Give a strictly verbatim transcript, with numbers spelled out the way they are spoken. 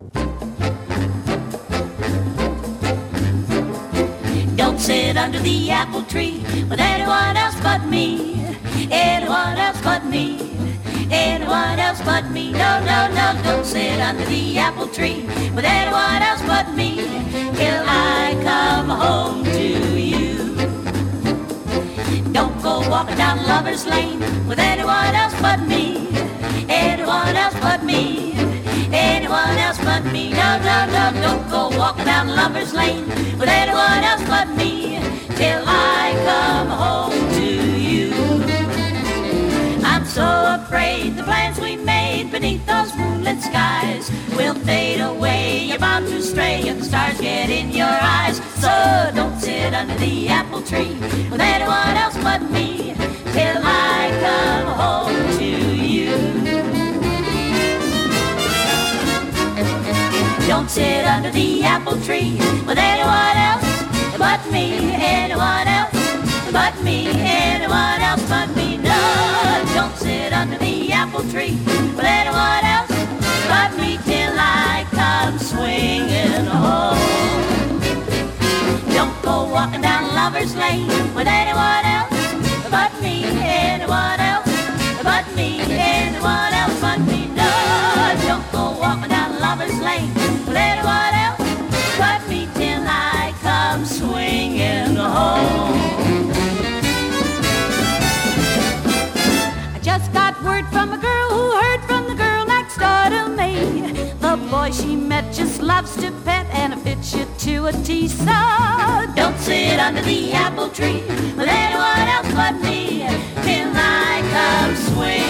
Don't sit under the apple tree with anyone else but me. Anyone else but me. Anyone else but me. No, no, no, don't sit under the apple tree with anyone else but me till I come home to you. Don't go walking down Lover's Lane with anyone else but me. Anyone else but me. Anyone else but me. No, no, no, don't go walking down Lover's Lane with anyone else but me till I come home to you. I'm so afraid the plans we made beneath those moonlit skies will fade away. You're bound to stray if the stars get in your eyes. So don't sit under the apple tree with anyone else but me till I come home to you. Don't sit under the apple tree with anyone else but me. Anyone else but me. Anyone else but me. No, don't sit under the apple tree with anyone else but me till I come swinging home. Don't go walking down Lover's Lane with anyone else but me. Anyone else but me. Anyone else but me. No, don't go walking down Lover's Lane with anyone else but me till I come swinging home. I just got word from a girl who heard from the girl next door to me. The boy she met just loves to pet and fits you to a T. So don't sit under the apple tree with anyone else but me till I come swinging.